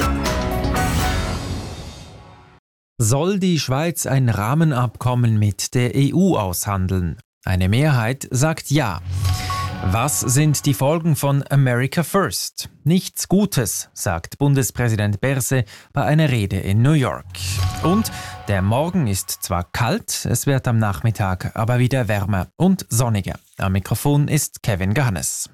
Soll die Schweiz ein Rahmenabkommen mit der EU aushandeln? Eine Mehrheit sagt ja. Was sind die Folgen von America First? Nichts Gutes, sagt Bundespräsident Berse bei einer Rede in New York. Und der Morgen ist zwar kalt, es wird am Nachmittag aber wieder wärmer und sonniger. Am Mikrofon ist Kevin Gahannes.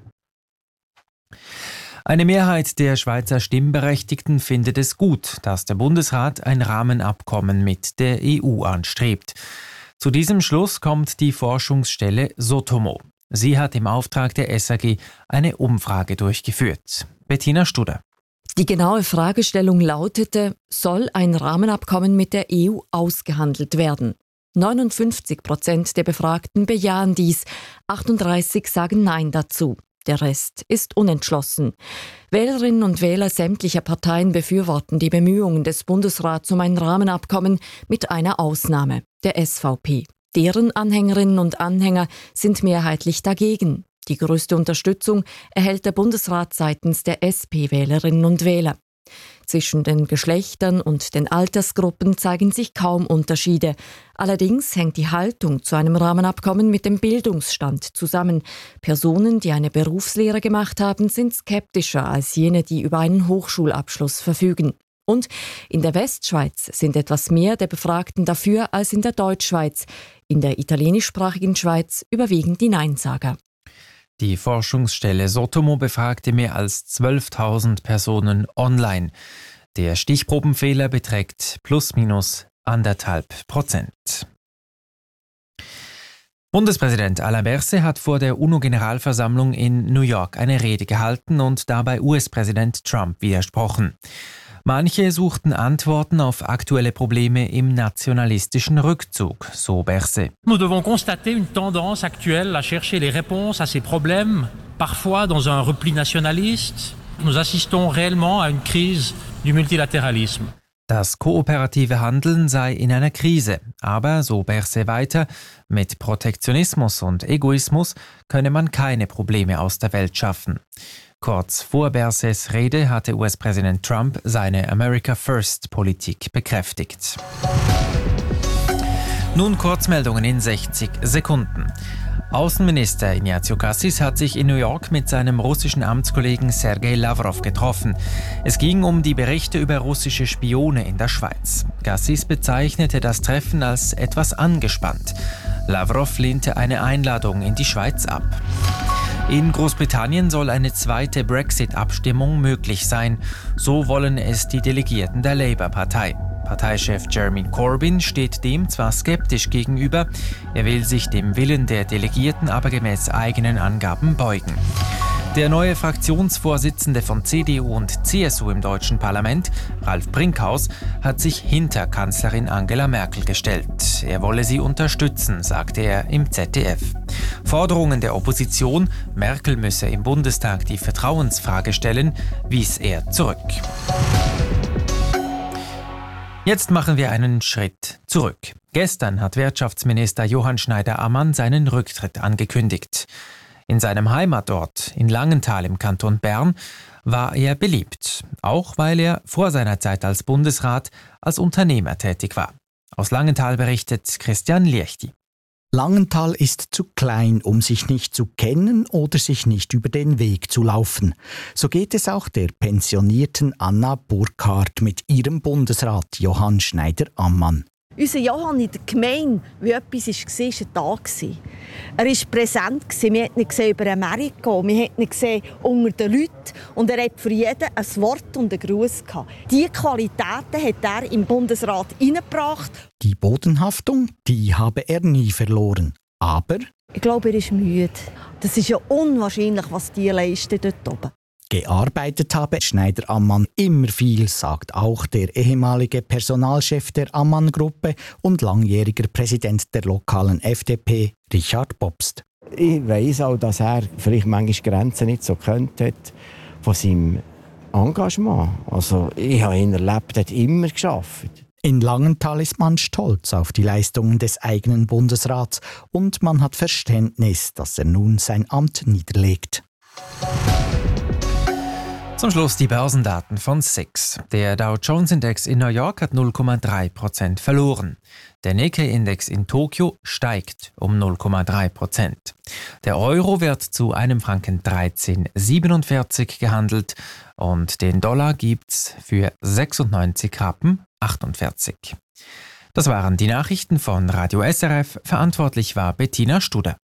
Eine Mehrheit der Schweizer Stimmberechtigten findet es gut, dass der Bundesrat ein Rahmenabkommen mit der EU anstrebt. Zu diesem Schluss kommt die Forschungsstelle Sotomo. Sie hat im Auftrag der SAG eine Umfrage durchgeführt. Bettina Studer. Die genaue Fragestellung lautete: Soll ein Rahmenabkommen mit der EU ausgehandelt werden? 59% der Befragten bejahen dies, 38 sagen Nein dazu. Der Rest ist unentschlossen. Wählerinnen und Wähler sämtlicher Parteien befürworten die Bemühungen des Bundesrats um ein Rahmenabkommen mit einer Ausnahme, der SVP. Deren Anhängerinnen und Anhänger sind mehrheitlich dagegen. Die größte Unterstützung erhält der Bundesrat seitens der SP-Wählerinnen und Wähler. Zwischen den Geschlechtern und den Altersgruppen zeigen sich kaum Unterschiede. Allerdings hängt die Haltung zu einem Rahmenabkommen mit dem Bildungsstand zusammen. Personen, die eine Berufslehre gemacht haben, sind skeptischer als jene, die über einen Hochschulabschluss verfügen. Und in der Westschweiz sind etwas mehr der Befragten dafür als in der Deutschschweiz. In der italienischsprachigen Schweiz überwiegen die Neinsager. Die Forschungsstelle Sotomo befragte mehr als 12.000 Personen online. Der Stichprobenfehler beträgt +/- 1,5%. Bundespräsident Alain Berset hat vor der UNO-Generalversammlung in New York eine Rede gehalten und dabei US-Präsident Trump widersprochen. Manche suchten Antworten auf aktuelle Probleme im nationalistischen Rückzug, so Berset. Nous devons constater une tendance actuelle à chercher les réponses à ces problèmes, parfois dans un repli nationaliste. Nous assistons réellement à une crise du multilatéralisme. Das kooperative Handeln sei in einer Krise, aber, so Berset weiter, mit Protektionismus und Egoismus könne man keine Probleme aus der Welt schaffen. Kurz vor Bersets Rede hatte US-Präsident Trump seine America First-Politik bekräftigt. Nun Kurzmeldungen in 60 Sekunden. Außenminister Ignazio Cassis hat sich in New York mit seinem russischen Amtskollegen Sergei Lavrov getroffen. Es ging um die Berichte über russische Spione in der Schweiz. Cassis bezeichnete das Treffen als etwas angespannt. Lavrov lehnte eine Einladung in die Schweiz ab. In Großbritannien soll eine zweite Brexit-Abstimmung möglich sein. So wollen es die Delegierten der Labour-Partei. Parteichef Jeremy Corbyn steht dem zwar skeptisch gegenüber, er will sich dem Willen der Delegierten aber gemäß eigenen Angaben beugen. Der neue Fraktionsvorsitzende von CDU und CSU im deutschen Parlament, Ralf Brinkhaus, hat sich hinter Kanzlerin Angela Merkel gestellt. Er wolle sie unterstützen, sagte er im ZDF. Forderungen der Opposition, Merkel müsse im Bundestag die Vertrauensfrage stellen, wies er zurück. Jetzt machen wir einen Schritt zurück. Gestern hat Wirtschaftsminister Johann Schneider-Ammann seinen Rücktritt angekündigt. In seinem Heimatort in Langenthal im Kanton Bern war er beliebt, auch weil er vor seiner Zeit als Bundesrat als Unternehmer tätig war. Aus Langenthal berichtet Christian Liechti. Langenthal ist zu klein, um sich nicht zu kennen oder sich nicht über den Weg zu laufen. So geht es auch der pensionierten Anna Burkhardt mit ihrem Bundesrat Johann Schneider-Ammann. Unser Johann in der Gemeinde, wie etwas war, war da. Er war präsent, wir haben ihn gesehen über Amerika, wir haben ihn gesehen unter den Leuten und er hat für jeden ein Wort und einen Gruß gehabt. Diese Qualitäten hat er im Bundesrat eingebracht. Die Bodenhaftung, die habe er nie verloren. Aber ich glaube, er ist müde. Das ist ja unwahrscheinlich, was die leisten dort oben. Gearbeitet habe Schneider-Ammann immer viel, sagt auch der ehemalige Personalchef der Ammann-Gruppe und langjähriger Präsident der lokalen FDP, Richard Bobst. Ich weiss auch, dass er vielleicht manchmal Grenzen nicht so kennt hat von seinem Engagement. Also ich habe ihn erlebt, er hat immer gearbeitet. In Langenthal ist man stolz auf die Leistungen des eigenen Bundesrats und man hat Verständnis, dass er nun sein Amt niederlegt. Zum Schluss die Börsendaten von SIX. Der Dow Jones Index in New York hat 0,3% verloren. Der Nikkei-Index in Tokio steigt um 0,3%. Der Euro wird zu einem Franken 13,47 gehandelt und den Dollar gibt's für 96,48 Rappen. Das waren die Nachrichten von Radio SRF. Verantwortlich war Bettina Studer.